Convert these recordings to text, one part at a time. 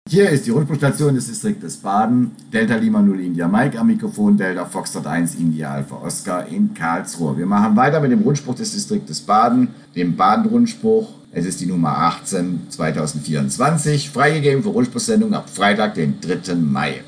Hier ist die Rundfunkstation des Distriktes Baden, Delta Lima 0 India Mike am Mikrofon, Delta Foxtrot 1 India Alpha Oscar in Karlsruhe. Wir machen weiter mit dem Rundspruch des Distriktes Baden, dem Baden-Rundspruch. Es ist die Nummer 18 2024, freigegeben für Rundspruchsendung ab Freitag, den 3. Mai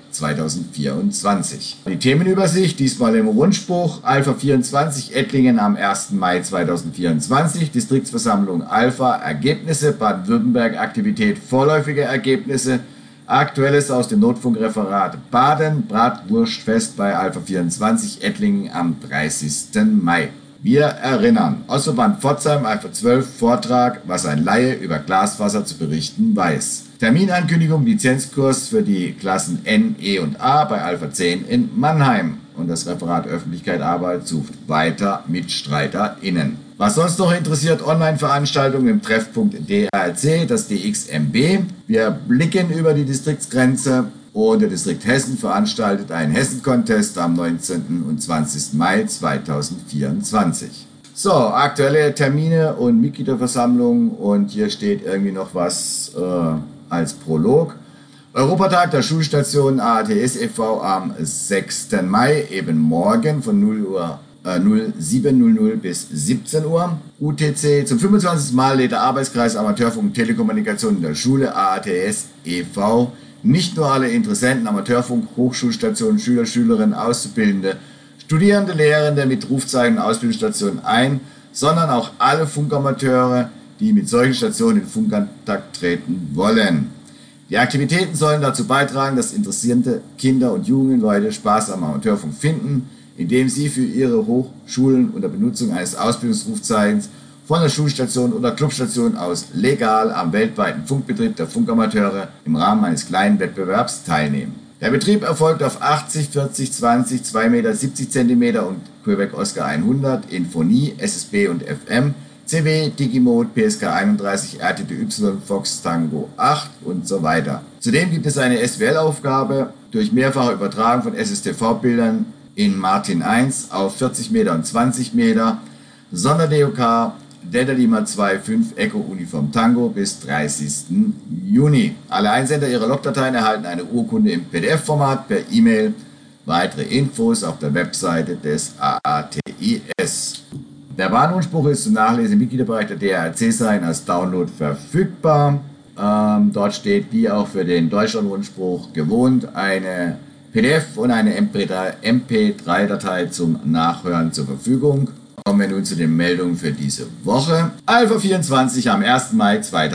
2024. Die Themenübersicht, diesmal im Rundspruch, Alpha 24, Ettlingen am 1. Mai 2024, Distriktsversammlung Alpha, Ergebnisse, Baden-Württemberg, Aktivität, vorläufige Ergebnisse, Aktuelles aus dem Notfunkreferat Baden, Bratwurstfest bei Alpha 24, Ettlingen am 30. Mai. Wir erinnern, Ostverband Pforzheim, Alpha 12, Vortrag, was ein Laie über Glasfaser zu berichten weiß. Terminankündigung, Lizenzkurs für die Klassen N, E und A bei Alpha 10 in Mannheim. Und das Referat Öffentlichkeit Arbeit sucht weiter MitstreiterInnen. Was sonst noch interessiert, Online-Veranstaltungen im Treffpunkt DRC, das DXMB. Wir blicken über die Distriktsgrenze. Und der Distrikt Hessen veranstaltet einen Hessen-Contest am 19. und 20. Mai 2024. So, aktuelle Termine und Mitgliederversammlungen und hier steht irgendwie noch was als Prolog. Europatag der Schulstation AATS e.V. am 6. Mai, eben morgen von 07:00 bis 17 Uhr. UTC zum 25. Mal lädt der Arbeitskreis Amateurfunk und Telekommunikation der Schule AATS e.V. nicht nur alle Interessenten, Amateurfunk, Hochschulstationen, Schüler, Schülerinnen, Auszubildende, Studierende, Lehrende mit Rufzeichen und Ausbildungsstationen ein, sondern auch alle Funkamateure, die mit solchen Stationen in Funkkontakt treten wollen. Die Aktivitäten sollen dazu beitragen, dass interessierte Kinder und junge Leute Spaß am Amateurfunk finden, indem sie für ihre Hochschulen unter Benutzung eines Ausbildungsrufzeichens von der Schulstation oder Clubstation aus legal am weltweiten Funkbetrieb der Funkamateure im Rahmen eines kleinen Wettbewerbs teilnehmen. Der Betrieb erfolgt auf 80, 40, 20, 2 Meter, 70 cm und Quebec Oscar 100 in Phonie, SSB und FM, CW, Digimode, PSK 31, RTTY, Fox Tango 8 und so weiter. Zudem gibt es eine SWL-Aufgabe durch mehrfache Übertragung von SSTV-Bildern in Martin 1 auf 40 Meter und 20 Meter, Sonder-DOK, Delta Lima 2,5 Echo Uniform Tango bis 30. Juni. Alle Einsender ihrer Logdateien erhalten eine Urkunde im PDF-Format per E-Mail. Weitere Infos auf der Webseite des AATIS. Der Bahnrundspruch ist zum Nachlesen im Mitgliederbereich der DRC sein als Download verfügbar. Dort steht, wie auch für den Deutschlandrundspruch gewohnt, eine PDF und eine MP3-Datei zum Nachhören zur Verfügung. Kommen wir nun zu den Meldungen für diese Woche. Alpha 24 am 1. Mai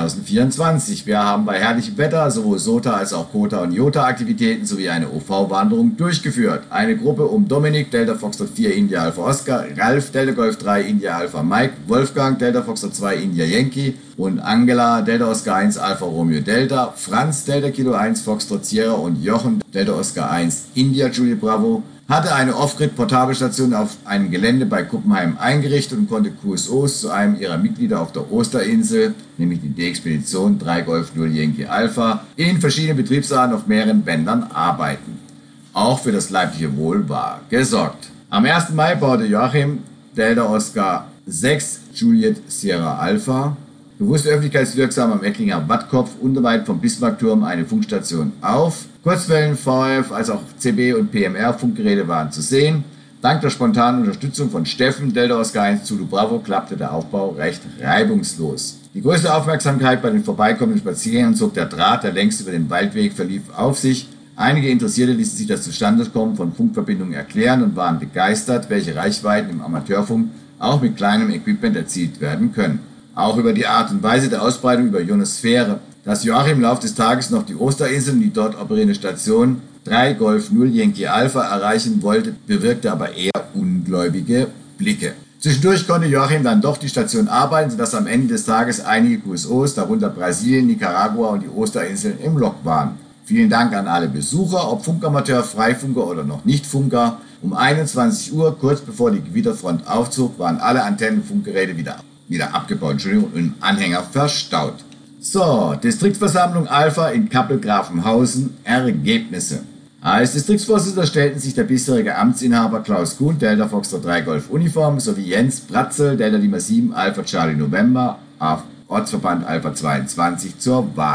2024. Wir haben bei herrlichem Wetter sowohl SOTA als auch KOTA und JOTA Aktivitäten sowie eine OV-Wanderung durchgeführt. Eine Gruppe um Dominik, Delta Foxtrot 4 India Alpha Oscar, Ralf, Delta Golf 3 India Alpha Mike, Wolfgang, Delta Foxtrot 2 India Yankee und Angela, Delta Oscar 1 Alpha Romeo Delta, Franz, Delta Kilo 1 Foxtrot Sierra und Jochen, Delta Oscar 1 India Julie Bravo, hatte eine Off-Grid-Portabelstation auf einem Gelände bei Kuppenheim eingerichtet und konnte QSOs zu einem ihrer Mitglieder auf der Osterinsel, nämlich die D-Expedition 3 Golf 0 Yankee Alpha, in verschiedenen Betriebsarten auf mehreren Bändern arbeiten. Auch für das leibliche Wohl war gesorgt. Am 1. Mai baute Joachim, Delta Oscar 6 Juliet Sierra Alpha, bewusst öffentlichkeitswirksam am Ettlinger Wattkopf unweit vom Bismarckturm eine Funkstation auf. Kurzwellen, VHF als auch CB und PMR Funkgeräte waren zu sehen. Dank der spontanen Unterstützung von Steffen, Delta Oscar 1 Zulu Bravo, klappte der Aufbau recht reibungslos. Die größte Aufmerksamkeit bei den vorbeikommenden Spaziergängern zog der Draht, der längst über den Waldweg verlief, auf sich. Einige Interessierte ließen sich das Zustandekommen von Funkverbindungen erklären und waren begeistert, welche Reichweiten im Amateurfunk auch mit kleinem Equipment erzielt werden können. Auch über die Art und Weise der Ausbreitung über Ionosphäre. Dass Joachim im Laufe des Tages noch die Osterinseln, die dort operierende Station 3 Golf 0 Yankee Alpha erreichen wollte, bewirkte aber eher ungläubige Blicke. Zwischendurch konnte Joachim dann doch die Station arbeiten, sodass am Ende des Tages einige QSOs, darunter Brasilien, Nicaragua und die Osterinseln, im Log waren. Vielen Dank an alle Besucher, ob Funkamateur, Freifunker oder noch Nicht-Funker. Um 21 Uhr, kurz bevor die Gewitterfront aufzog, waren alle Antennenfunkgeräte wieder abgebaut und im Anhänger verstaut. So, Distriktversammlung Alpha in Kappel-Grafenhausen, Ergebnisse. Als Distriktsvorsitzender stellten sich der bisherige Amtsinhaber Klaus Kuhn, Delta Foxtrot 3 Golf Uniform, sowie Jens Pratzel, Delta Lima 7 Alpha Charlie November, Ortsverband Alpha 22 zur Wahl.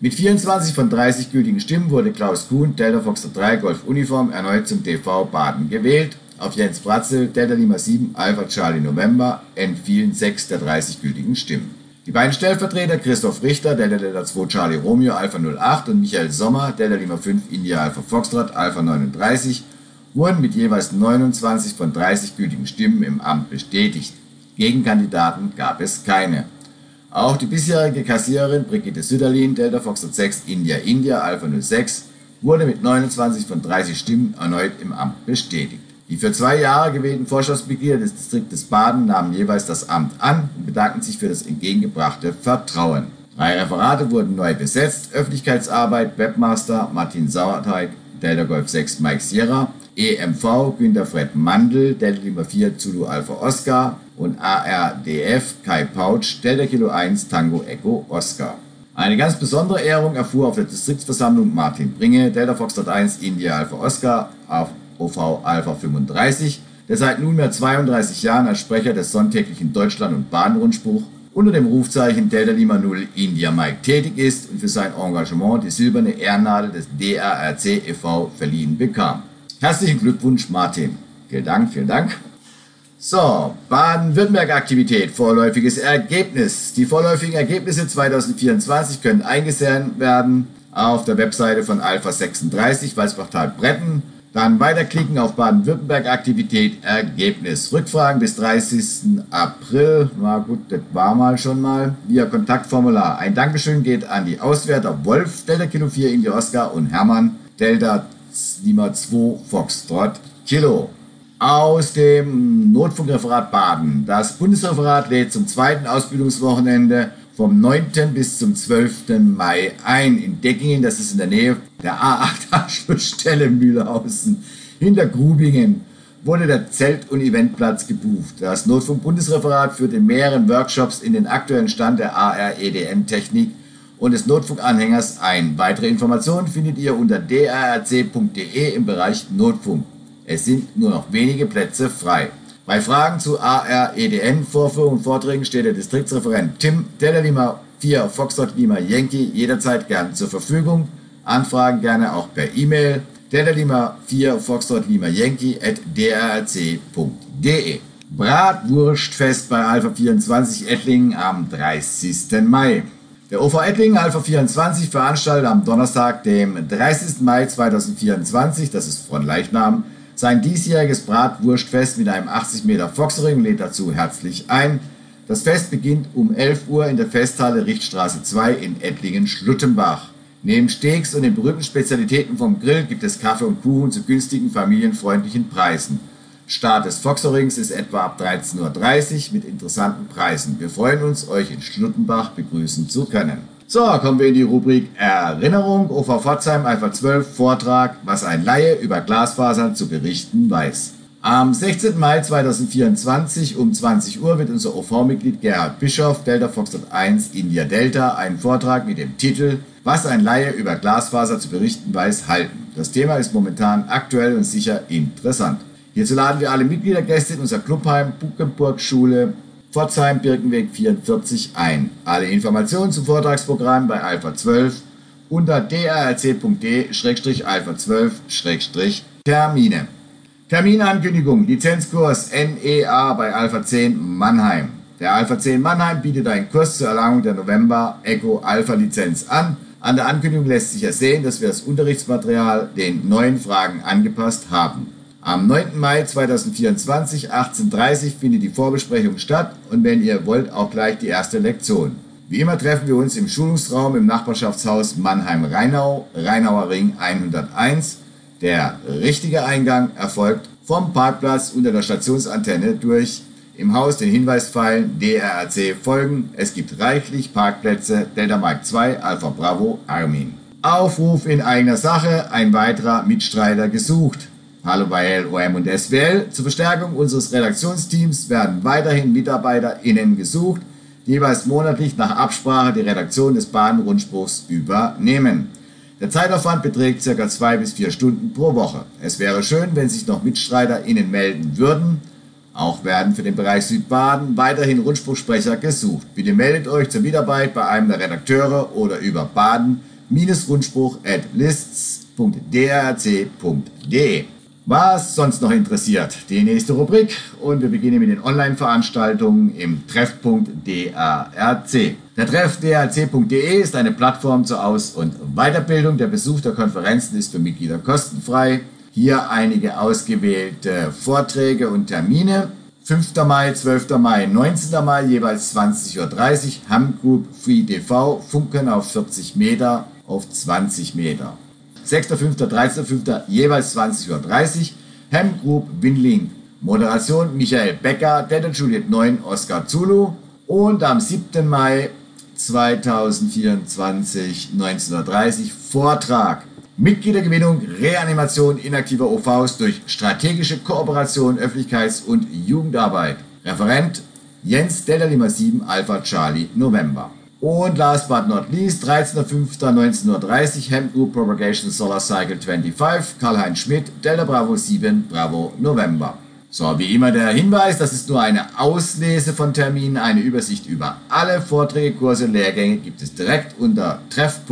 Mit 24 von 30 gültigen Stimmen wurde Klaus Kuhn, Delta Foxtrot 3 Golf Uniform, erneut zum TV Baden gewählt. Auf Jens Bratzel, Delta Lima 7 Alpha Charlie November, entfielen 6 der 30 gültigen Stimmen. Die beiden Stellvertreter Christoph Richter, Delta 2 Charlie Romeo Alpha 08 und Michael Sommer, Delta Lima 5 India Alpha Foxtrot Alpha 39, wurden mit jeweils 29 von 30 gültigen Stimmen im Amt bestätigt. Gegenkandidaten gab es keine. Auch die bisherige Kassiererin Brigitte Sütterlin, Delta Foxtrot 6 India Alpha 06, wurde mit 29 von 30 Stimmen erneut im Amt bestätigt. Die für 2 Jahre gewählten Vorstandsmitglieder des Distriktes Baden nahmen jeweils das Amt an und bedankten sich für das entgegengebrachte Vertrauen. 3 Referate wurden neu besetzt: Öffentlichkeitsarbeit Webmaster Martin Sauerteig, Delta Golf 6 Mike Sierra, EMV Günter Fred Mandl, Delta Lima 4 Zulu Alpha Oscar und ARDF Kai Pautsch, Delta Kilo 1 Tango Echo Oscar. Eine ganz besondere Ehrung erfuhr auf der Distriktsversammlung Martin Bringe, Delta Foxtrot 1 India Alpha Oscar auf OV Alpha 35, der seit nunmehr 32 Jahren als Sprecher des sonntäglichen Deutschland- und Baden-Rundspruch unter dem Rufzeichen Delta Lima 0 India Mike tätig ist und für sein Engagement die silberne Ehrennadel des DARC e.V. verliehen bekam. Herzlichen Glückwunsch, Martin. Vielen Dank. So, Baden-Württemberg-Aktivität, vorläufiges Ergebnis. Die vorläufigen Ergebnisse 2024 können eingesehen werden auf der Webseite von Alpha 36, Walsbachtal-Bretten. Dann weiterklicken auf Baden-Württemberg-Aktivität, Ergebnis. Rückfragen bis 30. April. Na gut, das war schon mal. Via Kontaktformular. Ein Dankeschön geht an die Auswärter Wolf, Delta Kilo 4 India Oscar und Hermann, Delta Lima 2 Foxtrot Kilo. Aus dem Notfunkreferat Baden. Das Bundesreferat lädt zum 2. Ausbildungswochenende vom 9. bis zum 12. Mai ein. In Deckingen, das ist in der Nähe der A8-Anschlussstelle Mühlhausen, hinter Grubingen, wurde der Zelt- und Eventplatz gebucht. Das Notfunk-Bundesreferat führt in mehreren Workshops in den aktuellen Stand der AR-EDM-Technik und des Notfunkanhängers ein. Weitere Informationen findet ihr unter drc.de im Bereich Notfunk. Es sind nur noch wenige Plätze frei. Bei Fragen zu AR-EDN, Vorführungen und Vorträgen steht der Distriktsreferent Tim, Delta Lima 4 Foxtrot Lima Yankee, jederzeit gern zur Verfügung. Anfragen gerne auch per E-Mail Delta Lima 4 Foxtrot Lima Yankee @drc.de. Bratwurstfest bei Alpha 24 Ettlingen am 30. Mai. Der OV Ettlingen Alpha 24 veranstaltet am Donnerstag, dem 30. Mai 2024, das ist von Leichnam, sein diesjähriges Bratwurstfest mit einem 80 Meter Foxring und lädt dazu herzlich ein. Das Fest beginnt um 11 Uhr in der Festhalle Richtstraße 2 in Ettlingen-Schluttenbach. Neben Steaks und den berühmten Spezialitäten vom Grill gibt es Kaffee und Kuchen zu günstigen, familienfreundlichen Preisen. Start des Foxerings ist etwa ab 13:30 Uhr mit interessanten Preisen. Wir freuen uns, euch in Schluttenbach begrüßen zu können. So, kommen wir in die Rubrik Erinnerung. OV Pforzheim Alpha 12 Vortrag, was ein Laie über Glasfasern zu berichten weiß. Am 16. Mai 2024 um 20 Uhr wird unser OV-Mitglied Gerhard Bischoff, Delta Foxtrot 1 India Delta, einen Vortrag mit dem Titel Was ein Laie über Glasfaser zu berichten weiß halten. Das Thema ist momentan aktuell und sicher interessant. Hierzu laden wir alle Mitgliedergäste in unser Clubheim Buckenburg-Schule Pforzheim-Birkenweg 44 ein. Alle Informationen zum Vortragsprogramm bei Alpha 12 unter drc.de/alpha 12-Termine. Terminankündigung, Lizenzkurs NEA bei Alpha 10 Mannheim. Der Alpha 10 Mannheim bietet einen Kurs zur Erlangung der November Echo Alpha Lizenz an. An der Ankündigung lässt sich ersehen, dass wir das Unterrichtsmaterial den neuen Fragen angepasst haben. Am 9. Mai 2024, 18:30 Uhr, findet die Vorbesprechung statt und wenn ihr wollt, auch gleich die erste Lektion. Wie immer treffen wir uns im Schulungsraum im Nachbarschaftshaus Mannheim-Rheinau, Rheinauer Ring 101. Der richtige Eingang erfolgt vom Parkplatz unter der Stationsantenne durch. Im Haus den Hinweispfeilen DRAC folgen. Es gibt reichlich Parkplätze. Delta Mike 2, Alpha Bravo, Armin. Aufruf in eigener Sache, ein weiterer Mitstreiter gesucht. Hallo bei LOM und SWL. Zur Verstärkung unseres Redaktionsteams werden weiterhin MitarbeiterInnen gesucht, die jeweils monatlich nach Absprache die Redaktion des Baden-Rundspruchs übernehmen. Der Zeitaufwand beträgt ca. 2 bis 4 Stunden pro Woche. Es wäre schön, wenn sich noch MitstreiterInnen melden würden. Auch werden für den Bereich Südbaden weiterhin Rundspruchsprecher gesucht. Bitte meldet euch zur Mitarbeit bei einem der Redakteure oder über baden-rundspruch.de. lists.drc.de. Was sonst noch interessiert? Die nächste Rubrik und wir beginnen mit den Online-Veranstaltungen im Treffpunkt DARC. Der Treff drc.de ist eine Plattform zur Aus- und Weiterbildung. Der Besuch der Konferenzen ist für Mitglieder kostenfrei. Hier einige ausgewählte Vorträge und Termine. 5. Mai, 12. Mai, 19. Mai, jeweils 20.30 Uhr. Ham Group Free TV, Funken auf 40 Meter auf 20 Meter. 6.5., 13.5., jeweils 20.30 Uhr. Ham Group Winlink. Moderation Michael Becker, Delta Juliet 9, Oscar Zulu. Und am 7. Mai 2024, 19.30 Uhr, Vortrag. Mitgliedergewinnung, Reanimation inaktiver OVs durch strategische Kooperation, Öffentlichkeits- und Jugendarbeit. Referent Jens Delta Lima 7 Alpha Charlie November. Und last but not least, 13.05.19.30 Uhr, Ham Group Propagation Solar Cycle 25, Karl-Heinz Schmidt, Delta Bravo 7 Bravo November. So, wie immer der Hinweis, das ist nur eine Auslese von Terminen. Eine Übersicht über alle Vorträge, Kurse und Lehrgänge gibt es direkt unter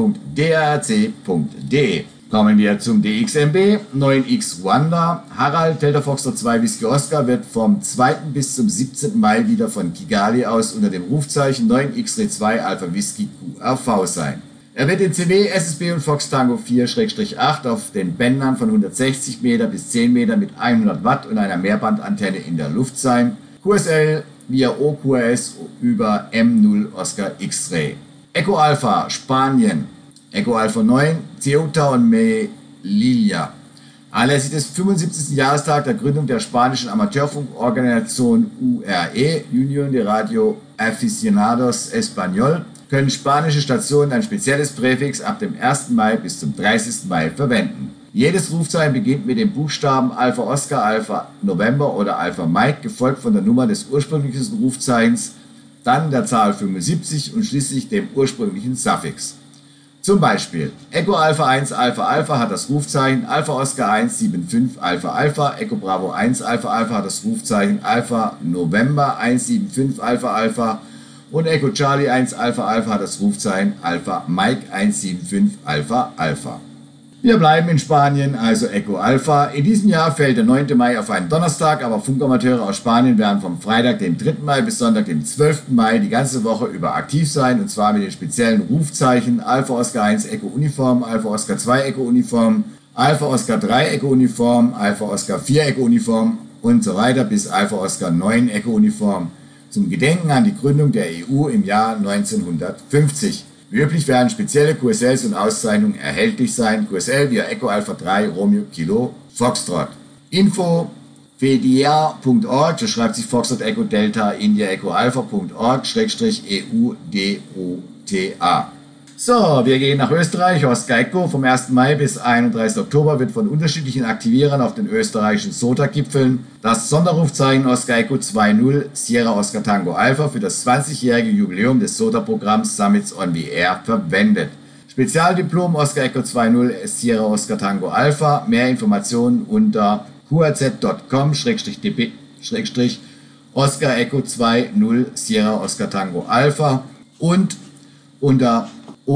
treff.drc.de. Kommen wir zum DXMB, 9X Wanda. Harald Delta Foxtrot 2 Whisky Oscar wird vom 2. bis zum 17. Mai wieder von Kigali aus unter dem Rufzeichen 9X-2 Alpha Whisky QRV sein. Er wird in CW, SSB und Fox Tango 4-8 auf den Bändern von 160 Meter bis 10 Meter mit 100 Watt und einer Mehrbandantenne in der Luft sein. QSL via OQRS über M0 Oscar X-Ray. Echo Alpha, Spanien. Echo Alpha 9, Ceuta und Melilla. Anlässlich des 75. Jahrestag der Gründung der spanischen Amateurfunkorganisation URE, Unión de Radio Aficionados Español, können spanische Stationen ein spezielles Präfix ab dem 1. Mai bis zum 30. Mai verwenden. Jedes Rufzeichen beginnt mit dem Buchstaben Alpha Oscar, Alpha November oder Alpha Mike, gefolgt von der Nummer des ursprünglichen Rufzeichens, dann der Zahl 75 und schließlich dem ursprünglichen Suffix. Zum Beispiel Echo Alpha 1 Alpha Alpha hat das Rufzeichen Alpha Oscar 175 Alpha Alpha, Echo Bravo 1 Alpha Alpha hat das Rufzeichen Alpha November 175 Alpha Alpha und Echo Charlie 1 Alpha Alpha hat das Rufzeichen Alpha Mike 175 Alpha Alpha. Wir bleiben in Spanien, also Echo Alpha. In diesem Jahr fällt der 9. Mai auf einen Donnerstag, aber Funkamateure aus Spanien werden vom Freitag, dem 3. Mai bis Sonntag, dem 12. Mai die ganze Woche über aktiv sein, und zwar mit den speziellen Rufzeichen Alpha Oscar 1 Echo Uniform, Alpha Oscar 2 Echo Uniform, Alpha Oscar 3 Echo Uniform, Alpha Oscar 4 Echo Uniform und so weiter bis Alpha Oscar 9 Echo Uniform zum Gedenken an die Gründung der EU im Jahr 1950. Wie üblich werden spezielle QSLs und Auszeichnungen erhältlich sein. QSL via Echo Alpha 3 Romeo Kilo Foxtrot. Info fedia.org, das schreibt sich Foxtrot Echo Delta India Echo Alpha.org /EUDOTA. So, wir gehen nach Österreich. Oscar Echo vom 1. Mai bis 31. Oktober wird von unterschiedlichen Aktivierern auf den österreichischen SOTA-Gipfeln das Sonderrufzeichen Oscar Echo 2.0 Sierra Oscar Tango Alpha für das 20-jährige Jubiläum des SOTA-Programms Summits on the Air verwendet. Spezialdiplom Oscar Echo 2.0 Sierra Oscar Tango Alpha. Mehr Informationen unter qaz.com/dp Oscar Echo 2.0 Sierra Oscar Tango Alpha und unter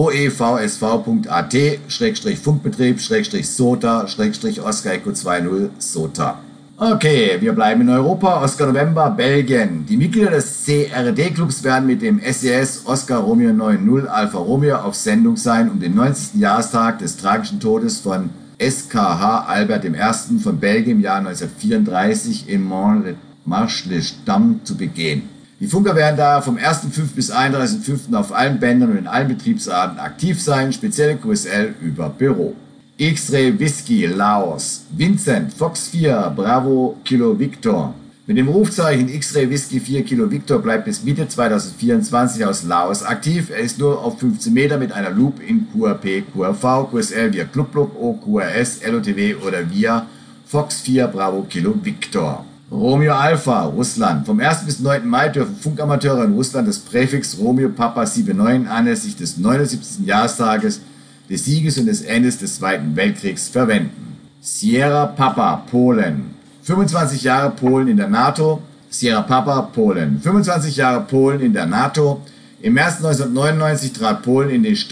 oevsv.at/Funkbetrieb/SOTA/Oscar Echo 2.0 SOTA. Okay, wir bleiben in Europa. Oscar November, Belgien. Die Mitglieder des CRD-Clubs werden mit dem SES Oscar Romeo 9.0 Alpha Romeo auf Sendung sein, um den 90. Jahrestag des tragischen Todes von SKH Albert I. von Belgien im Jahr 1934 in Mont-le-Marche-les-Dames zu begehen. Die Funker werden daher vom 1.5. bis 31.5. auf allen Bändern und in allen Betriebsarten aktiv sein, spezielle QSL über Büro. X-Ray Whisky Laos. Vincent Fox 4 Bravo Kilo Victor. Mit dem Rufzeichen X-Ray Whisky 4 Kilo Victor bleibt bis Mitte 2024 aus Laos aktiv. Er ist nur auf 15 Meter mit einer Loop in QRP, QRV, QSL via Club OQRS, LOTW oder via Fox 4 Bravo Kilo Victor. Romeo Alpha, Russland. Vom 1. bis 9. Mai dürfen Funkamateure in Russland das Präfix Romeo Papa 79 anlässlich des 79. Jahrestages des Sieges und des Endes des Zweiten Weltkriegs verwenden. Sierra Papa, Polen. 25 Jahre Polen in der NATO. Sierra Papa, Polen. 25 Jahre Polen in der NATO. Im März 1999 trat Polen in die Stadt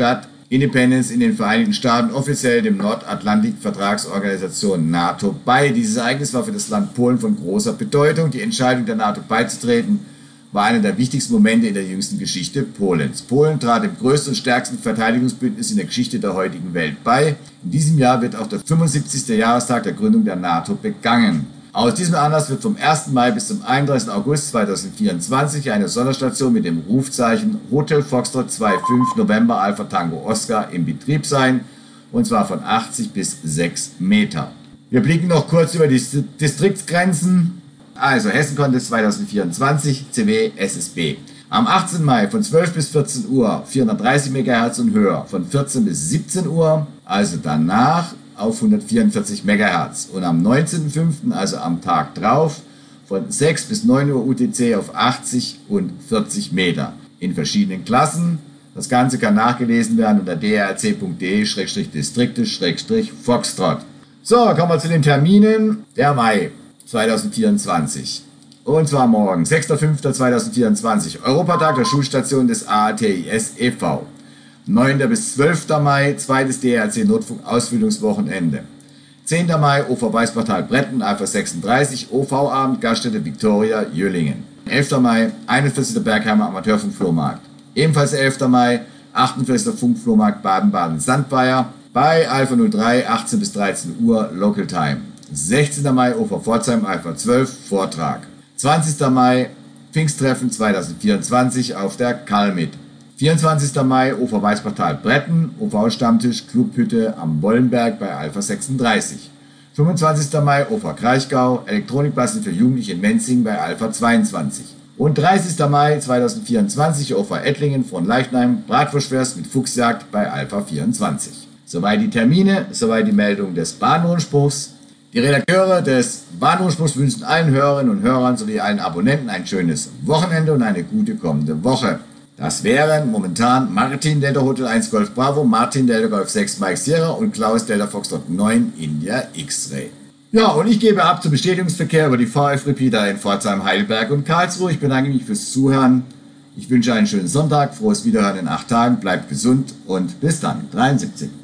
Independence in den Vereinigten Staaten offiziell dem Nordatlantik-Vertragsorganisation NATO bei. Dieses Ereignis war für das Land Polen von großer Bedeutung. Die Entscheidung der NATO beizutreten war einer der wichtigsten Momente in der jüngsten Geschichte Polens. Polen trat dem größten und stärksten Verteidigungsbündnis in der Geschichte der heutigen Welt bei. In diesem Jahr wird auch der 75. Jahrestag der Gründung der NATO begangen. Aus diesem Anlass wird vom 1. Mai bis zum 31. August 2024 eine Sonderstation mit dem Rufzeichen Hotel Foxtrot 25 November Alpha Tango Oscar in Betrieb sein, und zwar von 80 bis 6 Meter. Wir blicken noch kurz über die Distriktsgrenzen. Also Hessen Contest 2024, CW SSB. Am 18. Mai von 12 bis 14 Uhr 430 MHz und höher, von 14 bis 17 Uhr, also danach auf 144 MHz. Und am 19.05., also am Tag drauf, von 6 bis 9 Uhr UTC auf 80 und 40 Meter in verschiedenen Klassen. Das Ganze kann nachgelesen werden unter drc.de/distrikte/Foxtrot. So, kommen wir zu den Terminen. Der Mai 2024. Und zwar morgen, 6.05.2024, Europatag der Schulstation des AATIS e.V. 9. bis 12. Mai, zweites DRC Notfunk Ausbildungswochenende. 10. Mai, OV Weißbachtal Bretten, Alpha 36, OV-Abend, Gaststätte Victoria, Jöllingen. 11. Mai, 41. Bergheimer Amateurfunkflohmarkt. Ebenfalls 11. Mai, 48. Funkflohmarkt Baden-Baden-Sandweier, bei Alpha 03, 18 bis 13 Uhr, Local Time. 16. Mai, OV Pforzheim, Alpha 12, Vortrag. 20. Mai, Pfingsttreffen 2024 auf der Kalmit. 24. Mai, OV Weißbachtal Bretten, OV-Stammtisch, Clubhütte am Bollenberg bei Alpha 36. 25. Mai, OV Kraichgau, Elektronikklasse für Jugendliche in Menzing bei Alpha 22. Und 30. Mai 2024, OV Ettlingen von Leichnheim, Bratwurstfest mit Fuchsjagd bei Alpha 24. Soweit die Termine, soweit die Meldung des Bahnrundspruchs. Die Redakteure des Bahnrundspruchs wünschen allen Hörerinnen und Hörern sowie allen Abonnenten ein schönes Wochenende und eine gute kommende Woche. Das wären momentan Martin Delta Hotel 1 Golf Bravo, Martin Delta Golf 6 Mike Sierra und Klaus Delta Foxtrot 9 India X-Ray. Ja, und ich gebe ab zum Bestätigungsverkehr über die VF-Repeater in Pforzheim, Heidelberg und Karlsruhe. Ich bedanke mich fürs Zuhören. Ich wünsche einen schönen Sonntag, frohes Wiederhören in 8 Tagen, bleibt gesund und bis dann. 73.